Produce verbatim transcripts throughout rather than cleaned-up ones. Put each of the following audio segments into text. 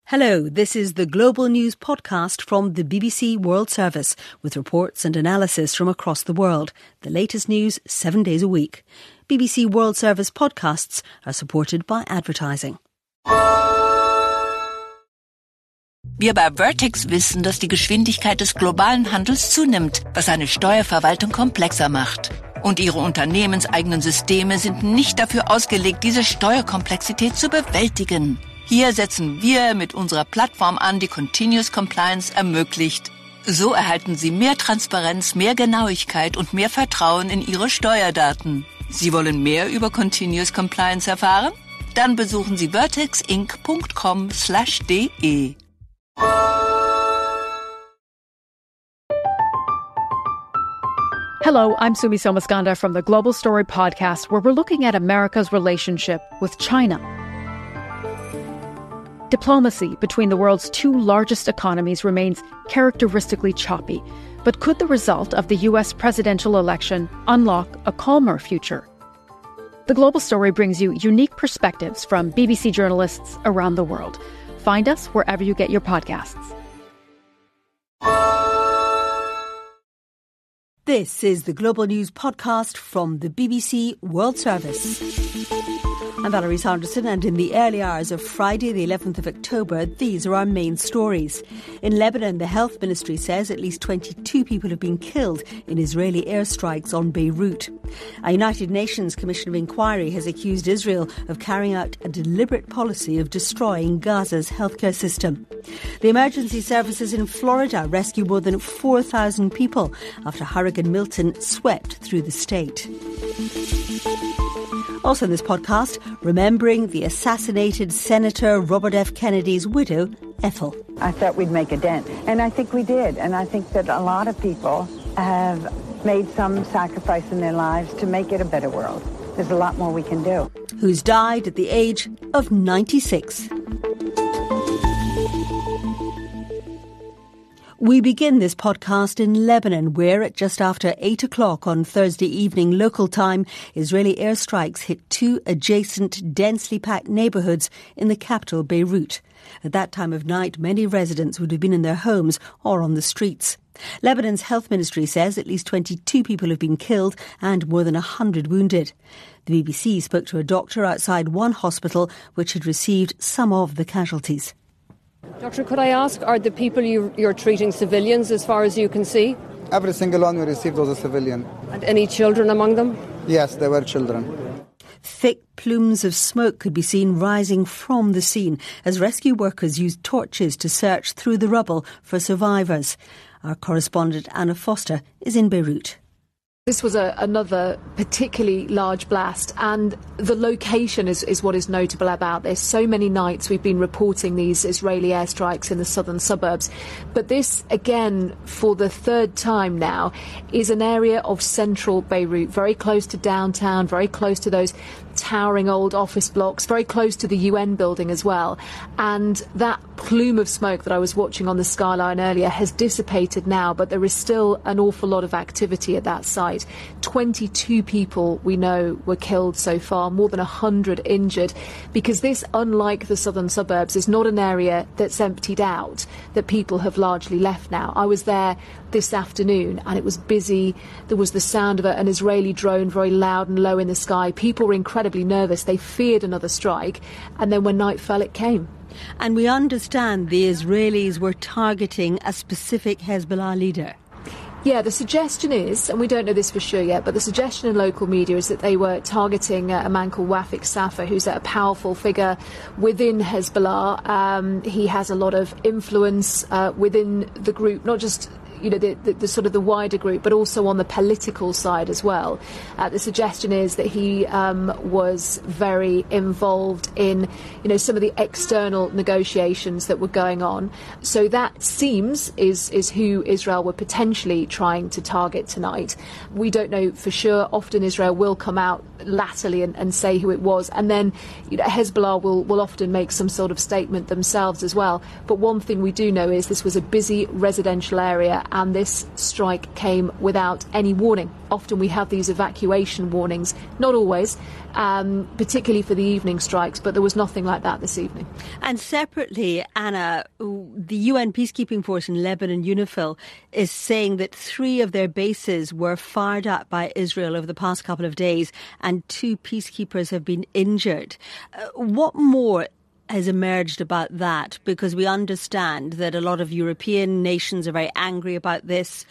Hello, this is the Global News podcast from the B B C World Service with reports and analysis from across the world. The latest news seven days a week. B B C World Service podcasts are supported by advertising. Wir bei Vertex wissen, dass die Geschwindigkeit des globalen Handels zunimmt, was eine Steuerverwaltung komplexer macht. Und ihre unternehmenseigenen Systeme sind nicht dafür ausgelegt, diese Steuerkomplexität zu bewältigen. Hier setzen wir mit unserer Plattform an, die Continuous Compliance ermöglicht. So erhalten Sie mehr Transparenz, mehr Genauigkeit und mehr Vertrauen in Ihre Steuerdaten. Sie wollen mehr über Continuous Compliance erfahren? Dann besuchen Sie vertexinc dot com slash de. Hello, I'm Sumi Somaskanda from the Global Story podcast, where we're looking at America's relationship with China. Diplomacy between the world's two largest economies remains characteristically choppy. But could the result of the U S presidential election unlock a calmer future? The Global Story brings you unique perspectives from B B C journalists around the world. Find us wherever you get your podcasts. This is the Global News podcast from the B B C World Service. I'm Valerie Sanderson, and in the early hours of Friday, the eleventh of October, these are our main stories. In Lebanon, the health ministry says at least twenty-two people have been killed in Israeli airstrikes on Beirut. A United Nations Commission of Inquiry has accused Israel of carrying out a deliberate policy of destroying Gaza's healthcare system. The emergency services in Florida rescued more than four thousand people after Hurricane Milton swept through the state. Also in this podcast, remembering the assassinated Senator Robert F. Kennedy's widow, Ethel. I thought we'd make a dent, and I think we did. And I think that a lot of people have made some sacrifice in their lives to make it a better world. There's a lot more we can do. Who's died at the age of ninety-six. We begin this podcast in Lebanon, where at just after eight o'clock on Thursday evening local time, Israeli airstrikes hit two adjacent, densely packed neighbourhoods in the capital, Beirut. At that time of night, many residents would have been in their homes or on the streets. Lebanon's health ministry says at least twenty-two people have been killed and more than one hundred wounded. The B B C spoke to a doctor outside one hospital which had received some of the casualties. Doctor, could I ask, are the people you, you're treating civilians as far as you can see? Every single one we received was a civilian. And any children among them? Yes, there were children. Thick plumes of smoke could be seen rising from the scene as rescue workers used torches to search through the rubble for survivors. Our correspondent Anna Foster is in Beirut. This was a, another particularly large blast, and the location is, is what is notable about this. So many nights we've been reporting these Israeli airstrikes in the southern suburbs. But this, again, for the third time now, is an area of central Beirut, very close to downtown, very close to those towering old office blocks, very close to the U N building as well. And that plume of smoke that I was watching on the skyline earlier has dissipated now, but there is still an awful lot of activity at that site. twenty-two people we know were killed so far, more than one hundred injured, because this, unlike the southern suburbs, is not an area that's emptied out, that people have largely left now. I was there this afternoon and it was busy. There was the sound of an Israeli drone very loud and low in the sky. People were incredibly nervous. They feared another strike, and then when night fell, it came. And we understand the Israelis were targeting a specific Hezbollah leader. Yeah, the suggestion is, and we don't know this for sure yet, but the suggestion in local media is that they were targeting a man called Wafik Safa, who's a powerful figure within Hezbollah. Um, he has a lot of influence uh, within the group, not just you know, the, the, the sort of the wider group, but also on the political side as well. Uh, the suggestion is that he um, was very involved in, you know, some of the external negotiations that were going on. So that seems is is who Israel were potentially trying to target tonight. We don't know for sure. Often Israel will come out latterly and, and say who it was, and then you know, Hezbollah will, will often make some sort of statement themselves as well. But one thing we do know is this was a busy residential area, and this strike came without any warning. Often we have these evacuation warnings, not always, um, particularly for the evening strikes, but there was nothing like that this evening. And separately, Anna, the U N peacekeeping force in Lebanon, UNIFIL, is saying that three of their bases were fired at by Israel over the past couple of days and two peacekeepers have been injured. Uh, what more has emerged about that? Because we understand that a lot of European nations are very angry about this,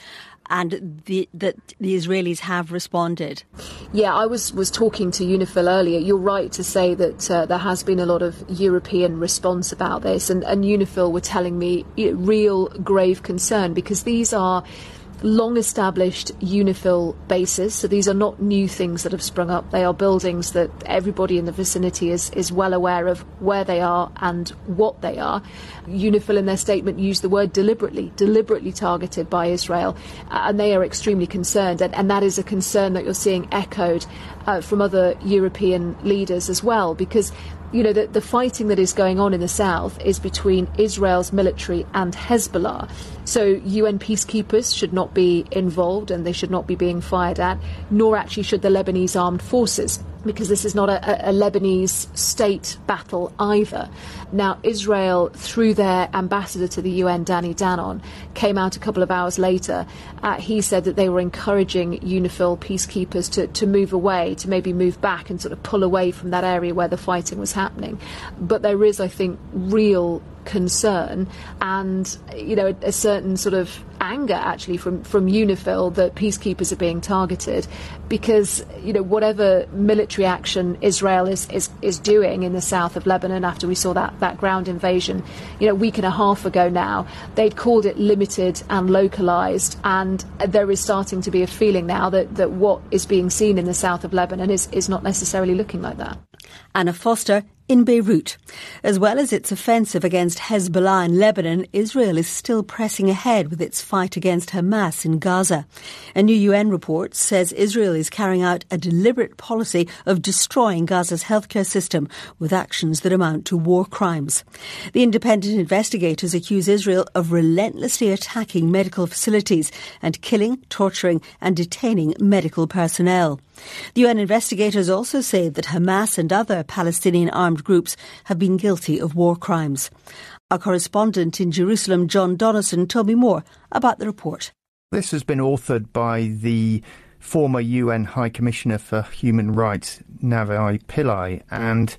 and the, that the Israelis have responded. Yeah, I was, was talking to UNIFIL earlier. You're right to say that uh, there has been a lot of European response about this, and, and UNIFIL were telling me you know, real grave concern, because these are long-established UNIFIL bases, so these are not new things that have sprung up. They are buildings that everybody in the vicinity is, is well aware of where they are and what they are. UNIFIL in their statement used the word deliberately, deliberately targeted by Israel, uh, and they are extremely concerned, and, and that is a concern that you're seeing echoed uh, from other European leaders as well, because you know, the, the fighting that is going on in the south is between Israel's military and Hezbollah. So U N peacekeepers should not be involved and they should not be being fired at, nor actually should the Lebanese armed forces, because this is not a, a Lebanese state battle either. Now, Israel, through their ambassador to the U N, Danny Danon, came out a couple of hours later. Uh, he said that they were encouraging UNIFIL peacekeepers to, to move away, to maybe move back and sort of pull away from that area where the fighting was happening. But there is, I think, real concern and, you know, a, a certain sort of anger actually from, from UNIFIL that peacekeepers are being targeted, because, you know, whatever military action Israel is, is, is doing in the south of Lebanon after we saw that, that ground invasion, you know, a week and a half ago now, they'd called it limited and localised, and there is starting to be a feeling now that, that what is being seen in the south of Lebanon is, is not necessarily looking like that. Anna Foster in Beirut. As well as its offensive against Hezbollah in Lebanon, Israel is still pressing ahead with its fight against Hamas in Gaza. A new U N report says Israel is carrying out a deliberate policy of destroying Gaza's healthcare system with actions that amount to war crimes. The independent investigators accuse Israel of relentlessly attacking medical facilities and killing, torturing and detaining medical personnel. The U N investigators also say that Hamas and other Palestinian armed groups have been guilty of war crimes. Our correspondent in Jerusalem, John Donaldson, told me more about the report. This has been authored by the former U N High Commissioner for Human Rights, Navi Pillay, and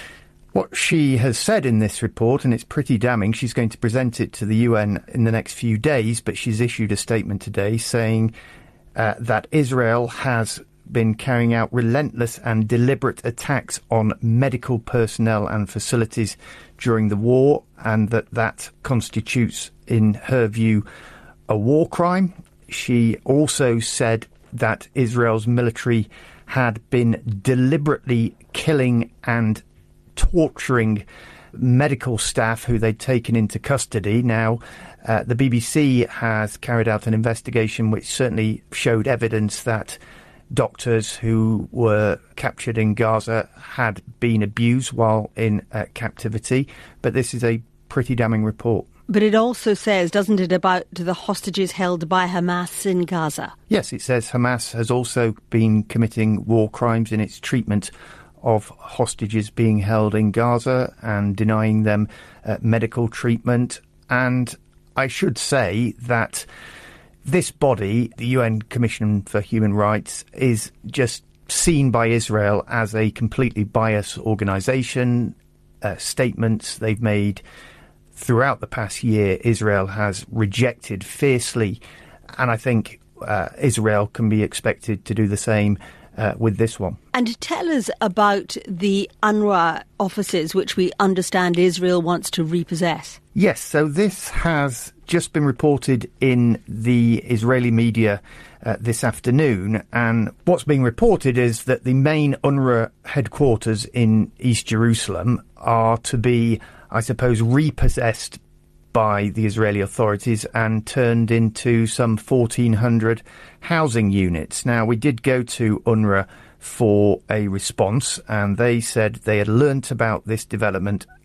what she has said in this report, and it's pretty damning, she's going to present it to the U N in the next few days, but she's issued a statement today saying uh, that Israel has been carrying out relentless and deliberate attacks on medical personnel and facilities during the war, and that that constitutes, in her view, a war crime. She also said that Israel's military had been deliberately killing and torturing medical staff who they'd taken into custody. Now, uh, the B B C has carried out an investigation which certainly showed evidence that doctors who were captured in Gaza had been abused while in uh, captivity. But this is a pretty damning report. But it also says, doesn't it, about the hostages held by Hamas in Gaza? Yes, it says Hamas has also been committing war crimes in its treatment of hostages being held in Gaza and denying them uh, medical treatment. And I should say that this body, the U N Commission for Human Rights, is just seen by Israel as a completely biased organisation. Uh, statements they've made throughout the past year, Israel has rejected fiercely, and I think uh, Israel can be expected to do the same uh, with this one. And tell us about the UNRWA offices, which we understand Israel wants to repossess. Yes, so this has just been reported in the Israeli media uh, this afternoon, and what's being reported is that the main UNRWA headquarters in East Jerusalem are to be, I suppose, repossessed by the Israeli authorities and turned into some fourteen hundred housing units. Now, we did go to UNRWA for a response, and they said they had learnt about this development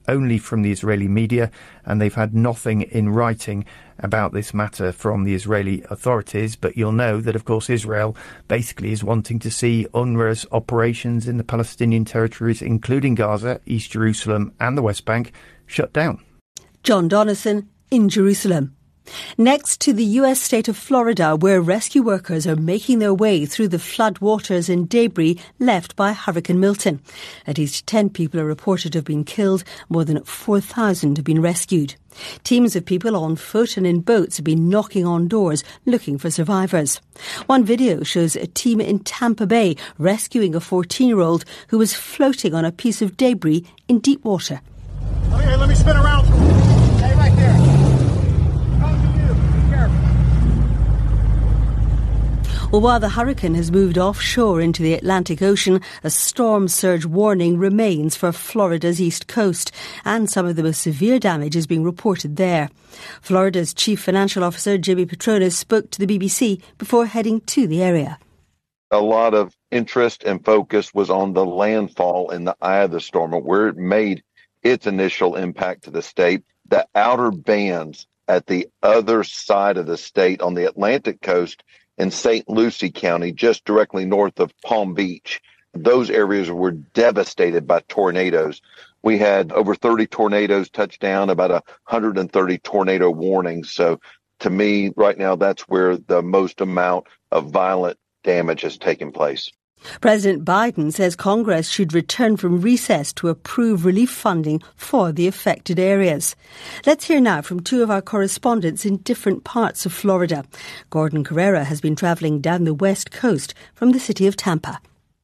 only from the Israeli media, and they've had nothing in writing about this matter from the Israeli authorities. But you'll know that, of course, Israel basically is wanting to see UNRWA's operations in the Palestinian territories, including Gaza, East Jerusalem and the West Bank, shut down. John Donnison in Jerusalem. Next to the U S state of Florida, where rescue workers are making their way through the floodwaters and debris left by Hurricane Milton. At least ten people are reported to have been killed. More than four thousand have been rescued. Teams of people on foot and in boats have been knocking on doors looking for survivors. One video shows a team in Tampa Bay rescuing a fourteen-year-old who was floating on a piece of debris in deep water. Let me, let me spin around. Stay right there. Well, while the hurricane has moved offshore into the Atlantic Ocean, a storm surge warning remains for Florida's east coast, and some of the most severe damage is being reported there. Florida's Chief Financial Officer, Jimmy Patronis, spoke to the B B C before heading to the area. A lot of interest and focus was on the landfall in the eye of the storm, where it made its initial impact to the state. The outer bands at the other side of the state on the Atlantic coast in Saint Lucie County, just directly north of Palm Beach. Those areas were devastated by tornadoes. We had over thirty tornadoes touch down, about one hundred thirty tornado warnings. So to me, right now, that's where the most amount of violent damage has taken place. President Biden says Congress should return from recess to approve relief funding for the affected areas. Let's hear now from two of our correspondents in different parts of Florida. Gordon Carrera has been travelling down the west coast from the city of Tampa.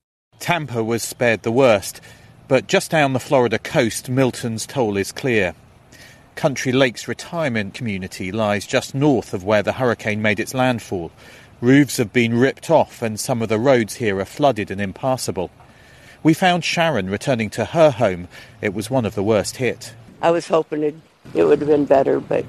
Tampa was spared the worst, but just down the Florida coast, Milton's toll is clear. Country Lakes Retirement Community lies just north of where the hurricane made its landfall. Roofs have been ripped off and some of the roads here are flooded and impassable. We found Sharon returning to her home. It was one of the worst hit. I was hoping it, it would have been better, but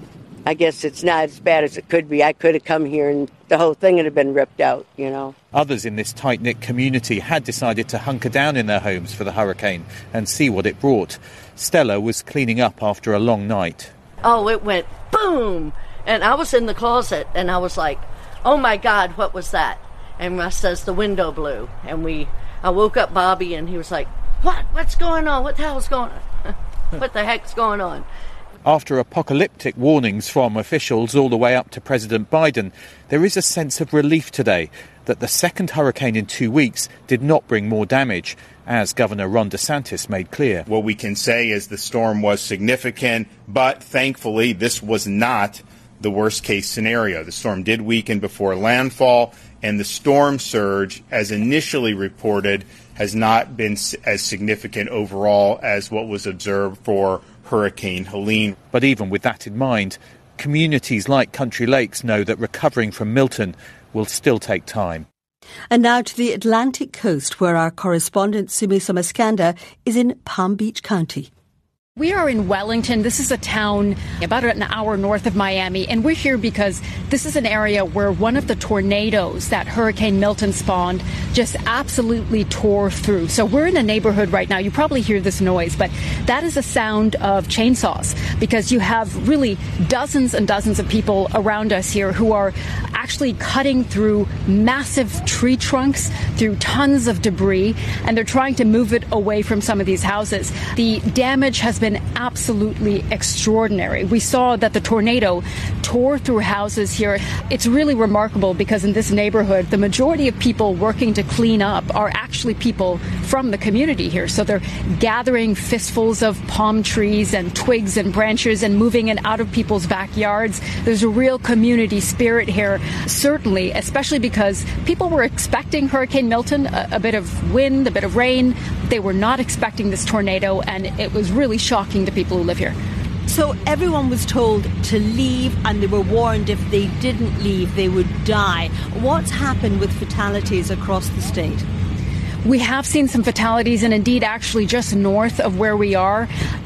I guess it's not as bad as it could be. I could have come here and the whole thing would have been ripped out, you know. Others in this tight-knit community had decided to hunker down in their homes for the hurricane and see what it brought. Stella was cleaning up after a long night. Oh, it went boom! And I was in the closet and I was like, oh my God, what was that? And Russ says the window blew. And we, I woke up Bobby and he was like, what? What's going on? What the hell's going on? What the heck's going on? After apocalyptic warnings from officials all the way up to President Biden, there is a sense of relief today that the second hurricane in two weeks did not bring more damage, as Governor Ron DeSantis made clear. What we can say is the storm was significant, but thankfully this was not the worst-case scenario. The storm did weaken before landfall, and the storm surge, as initially reported, has not been as significant overall as what was observed for Hurricane Helene. But even with that in mind, communities like Country Lakes know that recovering from Milton will still take time. And now to the Atlantic coast, where our correspondent Sumi Somaskanda is in Palm Beach County. We are in Wellington. This is a town about an hour north of Miami, and we're here because this is an area where one of the tornadoes that Hurricane Milton spawned just absolutely tore through. So we're in a neighborhood right now. You probably hear this noise, but that is a sound of chainsaws, because you have really dozens and dozens of people around us here who are actually cutting through massive tree trunks, through tons of debris, and they're trying to move it away from some of these houses. The damage has been absolutely extraordinary. We saw that the tornado tore through houses here. It's really remarkable because in this neighborhood, the majority of people working to clean up are actually people from the community here. So they're gathering fistfuls of palm trees and twigs and branches and moving it out of people's backyards. There's a real community spirit here, certainly, especially because people were expecting Hurricane Milton, a, a bit of wind, a bit of rain. They were not expecting this tornado, and it was really shocking to people who live here. So everyone was told to leave, and they were warned if they didn't leave, they would die. What's happened with fatalities across the state? We have seen some fatalities, and indeed actually just north of where we are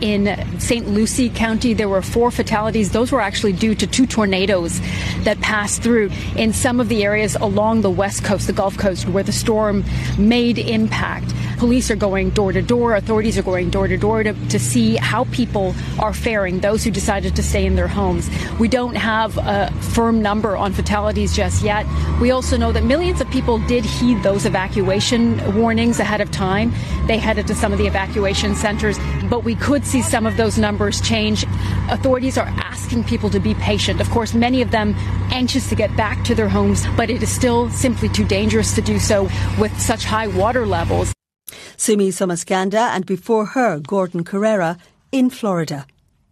in Saint Lucie County, there were four fatalities. Those were actually due to two tornadoes that passed through in some of the areas along the west coast, the Gulf Coast, where the storm made impact. Police are going door to door, authorities are going door to door to, to see how people are faring, those who decided to stay in their homes. We don't have a firm number on fatalities just yet. We also know that millions of people did heed those evacuation warnings ahead of time. They headed to some of the evacuation centres, but we could see some of those numbers change. Authorities are asking people to be patient. Of course, many of them anxious to get back to their homes, but it is still simply too dangerous to do so with such high water levels. Sumi Somaskanda, and before her, Gordon Carrera in Florida.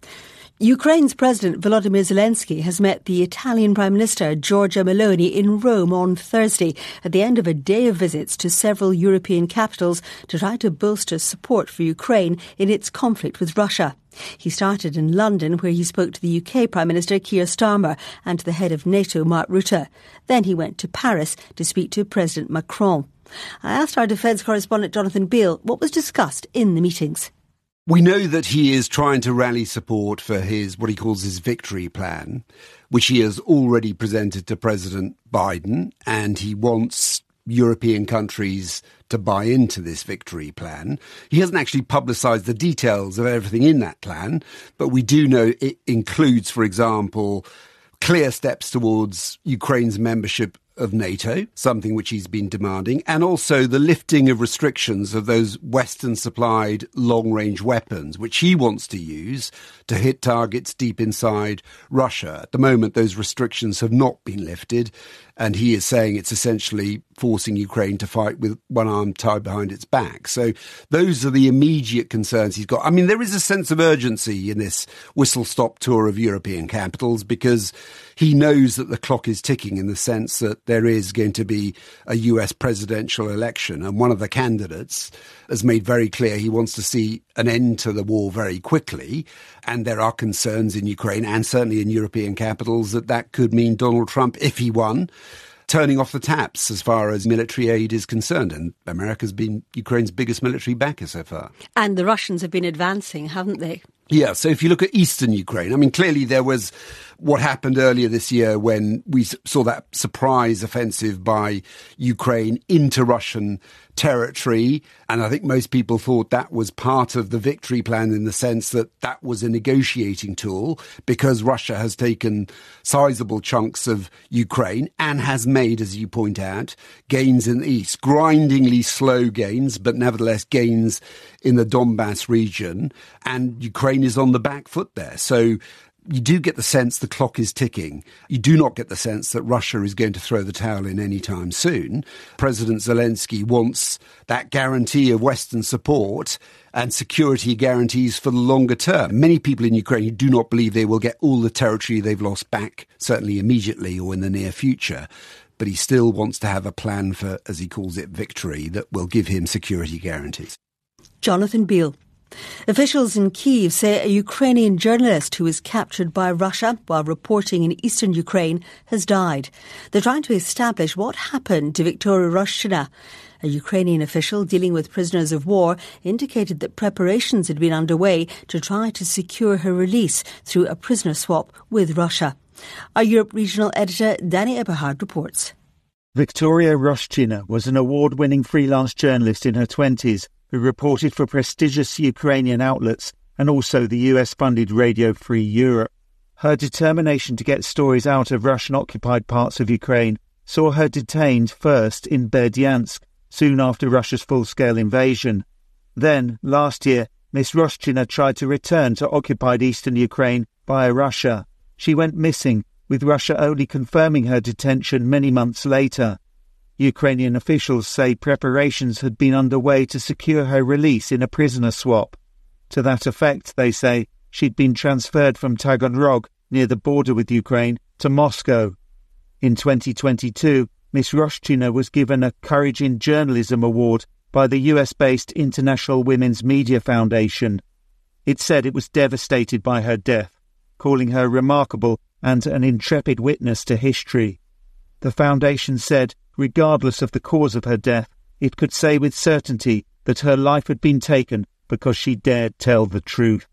Ukraine's President Volodymyr Zelensky has met the Italian Prime Minister Giorgia Meloni in Rome on Thursday at the end of a day of visits to several European capitals to try to bolster support for Ukraine in its conflict with Russia. He started in London, where he spoke to the U K Prime Minister Keir Starmer and to the head of NATO Mark Rutte. Then he went to Paris to speak to President Macron. I asked our defence correspondent Jonathan Beale what was discussed in the meetings. We know that he is trying to rally support for his, what he calls his victory plan, which he has already presented to President Biden, and he wants European countries to buy into this victory plan. He hasn't actually publicised the details of everything in that plan, but we do know it includes, for example, clear steps towards Ukraine's membership of NATO, something which he's been demanding, and also the lifting of restrictions of those Western-supplied long-range weapons, which he wants to use to hit targets deep inside Russia. At the moment, those restrictions have not been lifted, and he is saying it's essentially forcing Ukraine to fight with one arm tied behind its back. So those are the immediate concerns he's got. I mean, there is a sense of urgency in this whistle-stop tour of European capitals because he knows that the clock is ticking in the sense that there is going to be a U S presidential election, and one of the candidates has made very clear he wants to see an end to the war very quickly, and there are concerns in Ukraine and certainly in European capitals that that could mean Donald Trump, if he won, turning off the taps as far as military aid is concerned. And America's been Ukraine's biggest military backer so far. And the Russians have been advancing, haven't they? Yeah, so if you look at eastern Ukraine, I mean, clearly there was what happened earlier this year when we saw that surprise offensive by Ukraine into Russian territory. And I think most people thought that was part of the victory plan in the sense that that was a negotiating tool because Russia has taken sizable chunks of Ukraine and has made, as you point out, gains in the east, grindingly slow gains, but nevertheless gains in the Donbass region. And Ukraine is on the back foot there. So you do get the sense the clock is ticking. You do not get the sense that Russia is going to throw the towel in any time soon. President Zelensky wants that guarantee of Western support and security guarantees for the longer term. Many people in Ukraine do not believe they will get all the territory they've lost back, certainly immediately or in the near future. But he still wants to have a plan for, as he calls it, victory that will give him security guarantees. Jonathan Beale. Officials in Kyiv say a Ukrainian journalist who was captured by Russia while reporting in eastern Ukraine has died. They're trying to establish what happened to Victoria Roshchina. A Ukrainian official dealing with prisoners of war indicated that preparations had been underway to try to secure her release through a prisoner swap with Russia. Our Europe regional editor Danny Eberhard reports. Victoria Roshchina was an award-winning freelance journalist in her twenties who reported for prestigious Ukrainian outlets and also the U S-funded Radio Free Europe. Her determination to get stories out of Russian-occupied parts of Ukraine saw her detained first in Berdyansk, soon after Russia's full-scale invasion. Then, last year, Miss Roshchina tried to return to occupied eastern Ukraine via Russia. She went missing, with Russia only confirming her detention many months later. Ukrainian officials say preparations had been underway to secure her release in a prisoner swap. To that effect, they say, she'd been transferred from Taganrog, near the border with Ukraine, to Moscow. In twenty twenty-two, Miss Roshchina was given a Courage in Journalism award by the U S-based International Women's Media Foundation. It said it was devastated by her death, calling her remarkable and an intrepid witness to history. The foundation said, regardless of the cause of her death, it could say with certainty that her life had been taken because she dared tell the truth.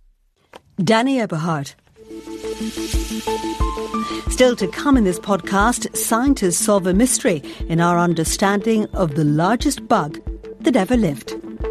Danny Eberhard. Still to come in this podcast, scientists solve a mystery in our understanding of the largest bug that ever lived.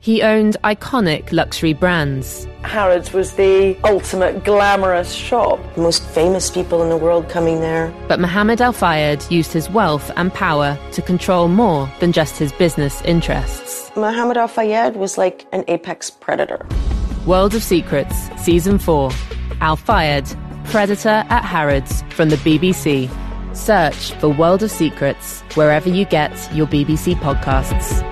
He owned iconic luxury brands. Harrods was the ultimate glamorous shop. The most famous people in the world coming there. But Mohammed Al Fayed used his wealth and power to control more than just his business interests. Mohammed Al Fayed was like an apex predator. World of Secrets, Season four. Al Fayed, Predator at Harrods, from the B B C. Search for World of Secrets wherever you get your B B C podcasts.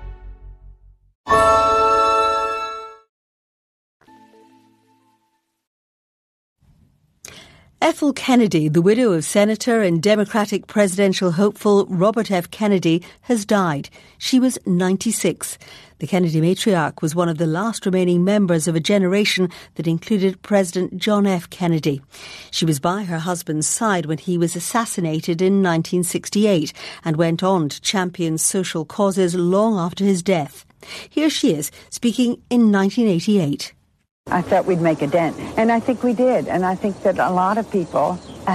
Ethel Kennedy, the widow of Senator and Democratic presidential hopeful Robert F. Kennedy, has died. She was ninety-six. The Kennedy matriarch was one of the last remaining members of a generation that included President John F. Kennedy. She was by her husband's side when he was assassinated in nineteen sixty-eight and went on to champion social causes long after his death. Here she is, speaking in nineteen eighty-eight. I thought we'd make a dent, and I think we did. And I think that a lot of people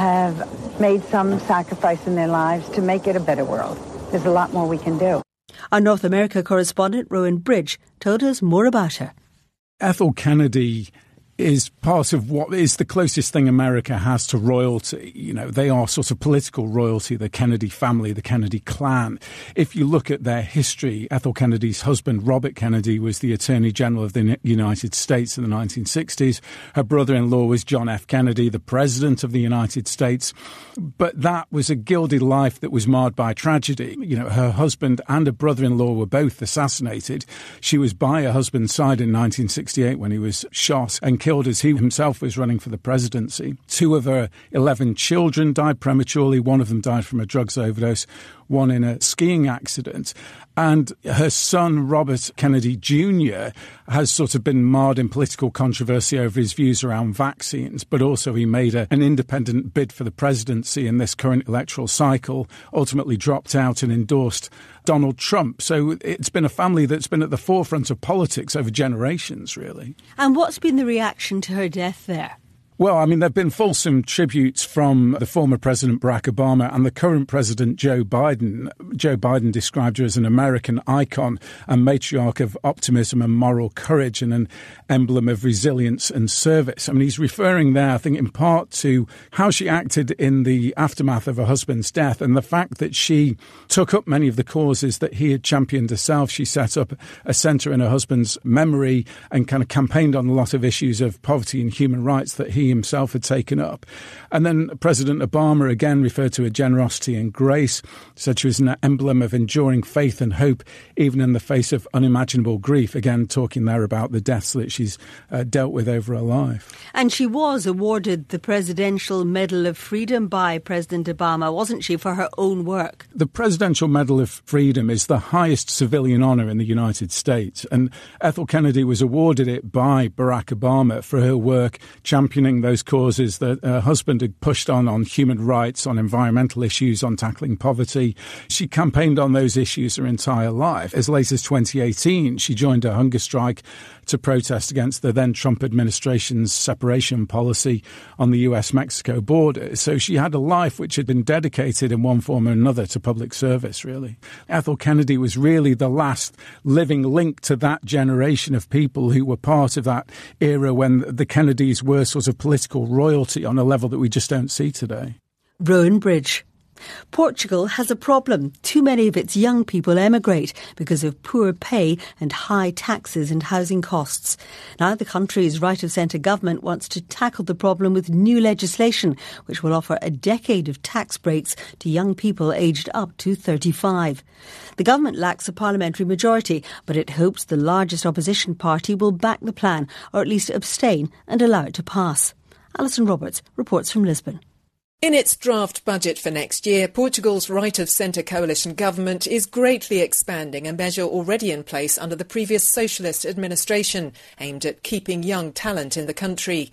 have made some sacrifice in their lives to make it a better world. There's a lot more we can do. Our North America correspondent, Rowan Bridge, told us more about her. Ethel Kennedy is part of what is the closest thing America has to royalty. You know, they are sort of political royalty, the Kennedy family, the Kennedy clan. If you look at their history, Ethel Kennedy's husband, Robert Kennedy, was the Attorney General of the United States in the nineteen sixties. Her brother-in-law was John F. Kennedy, the President of the United States. But that was a gilded life that was marred by tragedy. You know, her husband and her brother-in-law were both assassinated. She was by her husband's side in nineteen sixty-eight when he was shot and killed as he himself was running for the presidency. Two of her eleven children died prematurely. One of them died from a drugs overdose, one in a skiing accident. And her son, Robert Kennedy Junior, has sort of been marred in political controversy over his views around vaccines, but also he made a, an independent bid for the presidency in this current electoral cycle, ultimately dropped out and endorsed Donald Trump. So it's been a family that's been at the forefront of politics over generations, really. And what's been the reaction to her death there? Well, I mean, there have been fulsome tributes from the former President Barack Obama and the current President Joe Biden. Joe Biden described her as an American icon, a matriarch of optimism and moral courage, and an emblem of resilience and service. I mean, he's referring there, I think, in part to how she acted in the aftermath of her husband's death and the fact that she took up many of the causes that he had championed herself. She set up a centre in her husband's memory and kind of campaigned on a lot of issues of poverty and human rights that he himself had taken up. And then President Obama again referred to her generosity and grace, said she was an emblem of enduring faith and hope, even in the face of unimaginable grief, again talking there about the deaths that she's uh, dealt with over her life. And she was awarded the Presidential Medal of Freedom by President Obama, wasn't she, for her own work? The Presidential Medal of Freedom is the highest civilian honour in the United States, and Ethel Kennedy was awarded it by Barack Obama for her work championing those causes that her husband had pushed on, on human rights, on environmental issues, on tackling poverty. She campaigned on those issues her entire life. As late as twenty eighteen, she joined a hunger strike to protest against the then Trump administration's separation policy on the U S Mexico border. So she had a life which had been dedicated in one form or another to public service, really. Ethel Kennedy was really the last living link to that generation of people who were part of that era when the Kennedys were sort of political royalty on a level that we just don't see today. Rowan Bridge. Portugal has a problem. Too many of its young people emigrate because of poor pay and high taxes and housing costs. Now the country's right-of-centre government wants to tackle the problem with new legislation, which will offer a decade of tax breaks to young people aged up to thirty-five. The government lacks a parliamentary majority, but it hopes the largest opposition party will back the plan, or at least abstain and allow it to pass. Alison Roberts reports from Lisbon. In its draft budget for next year, Portugal's right-of-centre coalition government is greatly expanding a measure already in place under the previous socialist administration, aimed at keeping young talent in the country.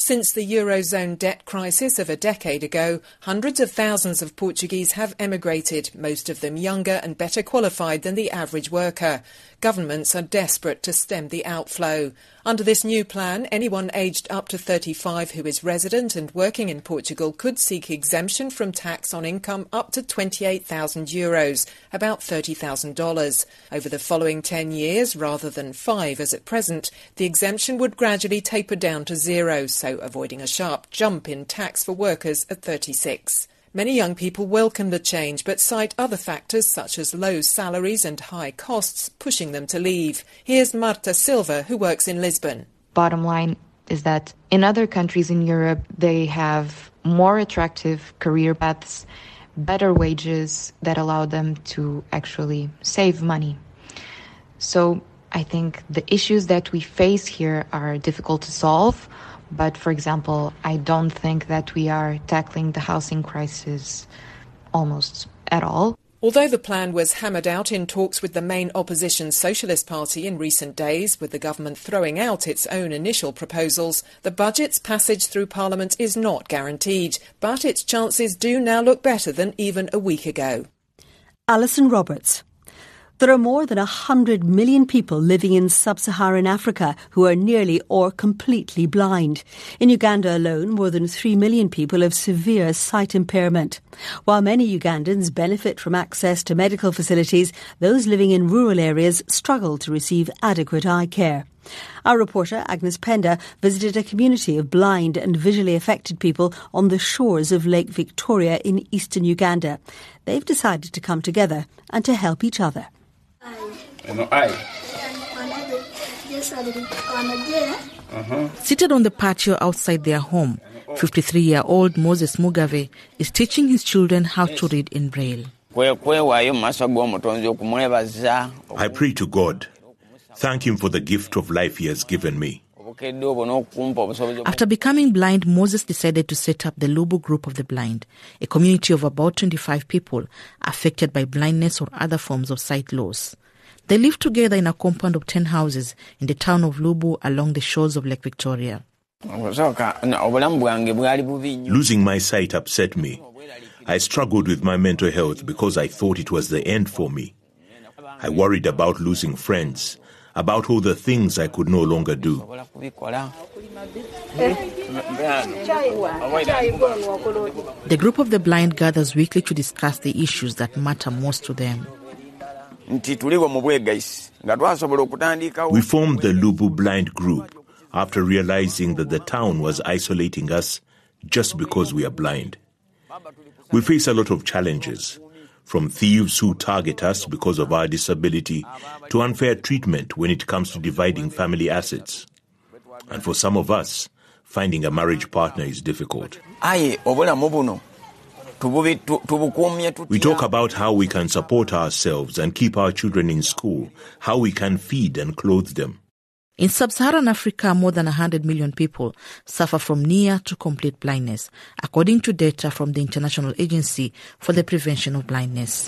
Since the Eurozone debt crisis of a decade ago, hundreds of thousands of Portuguese have emigrated, most of them younger and better qualified than the average worker. Governments are desperate to stem the outflow. Under this new plan, anyone aged up to thirty-five who is resident and working in Portugal could seek exemption from tax on income up to twenty-eight thousand euros, about thirty thousand dollars. Over the following ten years, rather than five as at present, the exemption would gradually taper down to zero, so avoiding a sharp jump in tax for workers at thirty-six. Many young people welcome the change but cite other factors such as low salaries and high costs pushing them to leave. Here's Marta Silva, who works in Lisbon. Bottom line is that in other countries in Europe, they have more attractive career paths, better wages that allow them to actually save money. So I think the issues that we face here are difficult to solve. But, for example, I don't think that we are tackling the housing crisis almost at all. Although the plan was hammered out in talks with the main opposition Socialist Party in recent days, with the government throwing out its own initial proposals, the budget's passage through Parliament is not guaranteed. But its chances do now look better than even a week ago. Alison Roberts. There are more than one hundred million people living in sub-Saharan Africa who are nearly or completely blind. In Uganda alone, more than three million people have severe sight impairment. While many Ugandans benefit from access to medical facilities, those living in rural areas struggle to receive adequate eye care. Our reporter, Agnes Penda, visited a community of blind and visually affected people on the shores of Lake Victoria in eastern Uganda. They've decided to come together and to help each other. Uh-huh. Seated on the patio outside their home, fifty-three-year-old Moses Mugave is teaching his children how to read in Braille. I pray to God. Thank Him for the gift of life He has given me. After becoming blind, Moses decided to set up the Lubu Group of the Blind, a community of about twenty-five people affected by blindness or other forms of sight loss. They live together in a compound of ten houses in the town of Lubu along the shores of Lake Victoria. Losing my sight upset me. I struggled with my mental health because I thought it was the end for me. I worried about losing friends, about all the things I could no longer do. The group of the blind gathers weekly to discuss the issues that matter most to them. We formed the Lubu Blind Group after realizing that the town was isolating us just because we are blind. We face a lot of challenges, from thieves who target us because of our disability to unfair treatment when it comes to dividing family assets. And for some of us, finding a marriage partner is difficult. We talk about how we can support ourselves and keep our children in school, how we can feed and clothe them. In sub-Saharan Africa, more than one hundred million people suffer from near to complete blindness, according to data from the International Agency for the Prevention of Blindness.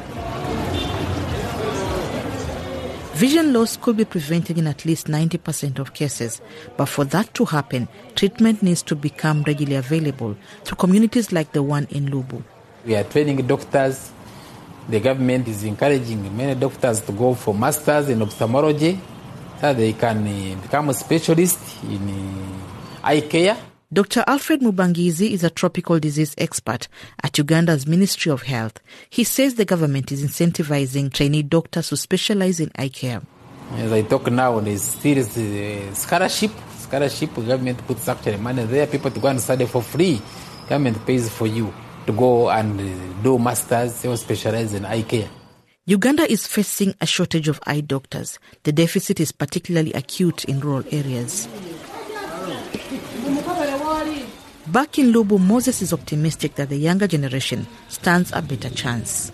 Vision loss could be prevented in at least ninety percent of cases, but for that to happen, treatment needs to become readily available to communities like the one in Lubu. We are training doctors. The government is encouraging many doctors to go for masters in ophthalmology so they can become a specialist in eye care. Doctor Alfred Mubangizi is a tropical disease expert at Uganda's Ministry of Health. He says the government is incentivizing trainee doctors who specialize in eye care. As I talk now, there's still a scholarship. Scholarship, the government puts actually money there. People to go and study for free. Government pays for you to go and do masters, or specialize in eye care. Uganda is facing a shortage of eye doctors. The deficit is particularly acute in rural areas. Back in Lubu, Moses is optimistic that the younger generation stands a better chance.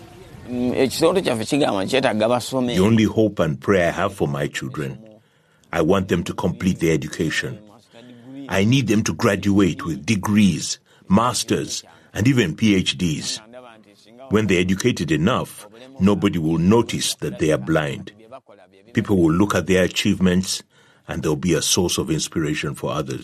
The only hope and prayer I have for my children, I want them to complete their education. I need them to graduate with degrees, masters, and even P H Ds. When they're educated enough, nobody will notice that they are blind. People will look at their achievements, and they'll be a source of inspiration for others.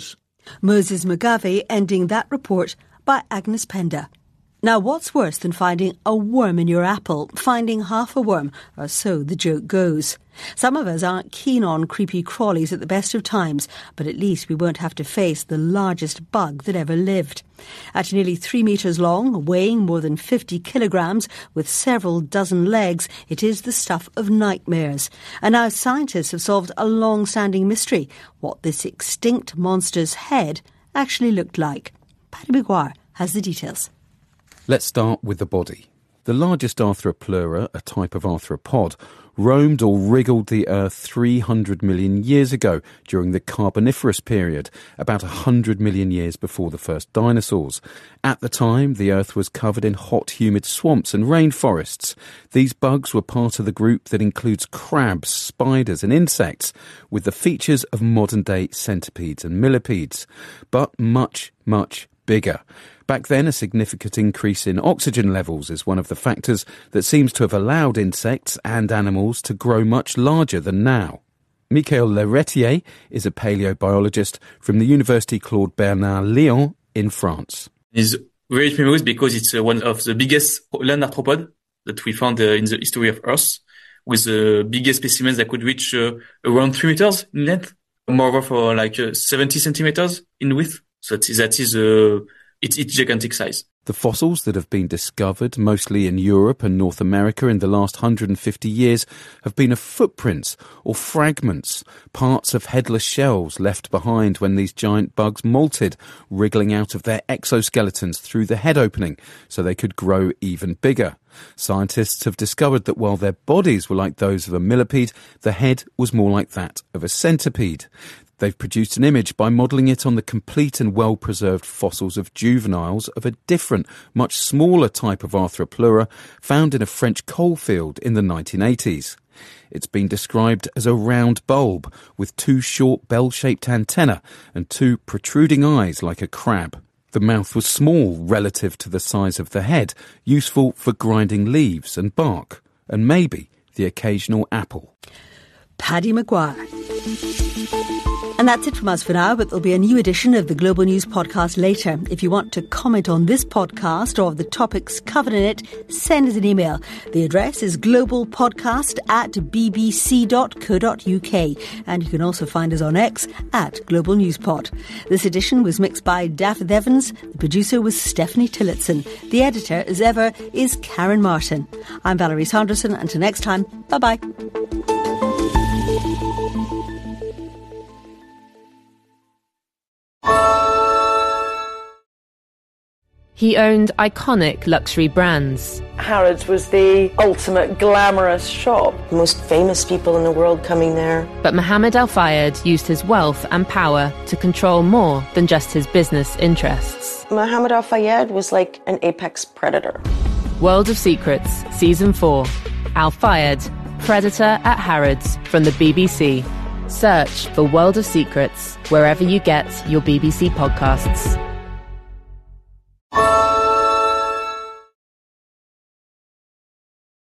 Moses Mugabe ending that report by Agnes Penda. Now, what's worse than finding a worm in your apple? Finding half a worm, or so the joke goes. Some of us aren't keen on creepy crawlies at the best of times, but at least we won't have to face the largest bug that ever lived. At nearly three metres long, weighing more than fifty kilograms, with several dozen legs, it is the stuff of nightmares. And now scientists have solved a long-standing mystery, what this extinct monster's head actually looked like. Paddy Maguire has the details. Let's start with the body. The largest Arthropleura, a type of arthropod, roamed or wriggled the Earth three hundred million years ago during the Carboniferous period, about one hundred million years before the first dinosaurs. At the time, the Earth was covered in hot, humid swamps and rainforests. These bugs were part of the group that includes crabs, spiders and insects, with the features of modern-day centipedes and millipedes, but much, much bigger. Back then, a significant increase in oxygen levels is one of the factors that seems to have allowed insects and animals to grow much larger than now. Michael Leretier is a paleobiologist from the University Claude Bernard Lyon in France. It's very famous because it's uh, one of the biggest land arthropod that we found uh, in the history of Earth, with the biggest specimens that could reach uh, around three meters in length, more for like uh, seventy centimeters in width. So that is, that is uh, It's, it's gigantic size. The fossils that have been discovered, mostly in Europe and North America in the last one hundred fifty years, have been of footprints or fragments, parts of headless shells left behind when these giant bugs molted, wriggling out of their exoskeletons through the head opening so they could grow even bigger. Scientists have discovered that while their bodies were like those of a millipede, the head was more like that of a centipede. They've produced an image by modelling it on the complete and well-preserved fossils of juveniles of a different, much smaller type of Arthropleura found in a French coalfield in the nineteen eighties. It's been described as a round bulb with two short bell-shaped antennae and two protruding eyes like a crab. The mouth was small relative to the size of the head, useful for grinding leaves and bark, and maybe the occasional apple. Paddy Maguire. And that's it from us for now, but there'll be a new edition of the Global News podcast later. If you want to comment on this podcast or the topics covered in it, send us an email. The address is globalpodcast at bbc.co.uk. And you can also find us on X at Global News Pod. This edition was mixed by David Evans. The producer was Stephanie Tillotson. The editor, as ever, is Karen Martin. I'm Valerie Sanderson. Until next time, bye-bye. He owned iconic luxury brands. Harrods was the ultimate glamorous shop. Most famous people in the world coming there. But Mohammed Al Fayed used his wealth and power to control more than just his business interests. Mohammed Al Fayed was like an apex predator. World of Secrets, Season four. Al Fayed, Predator at Harrods from the B B C. Search for World of Secrets wherever you get your B B C podcasts.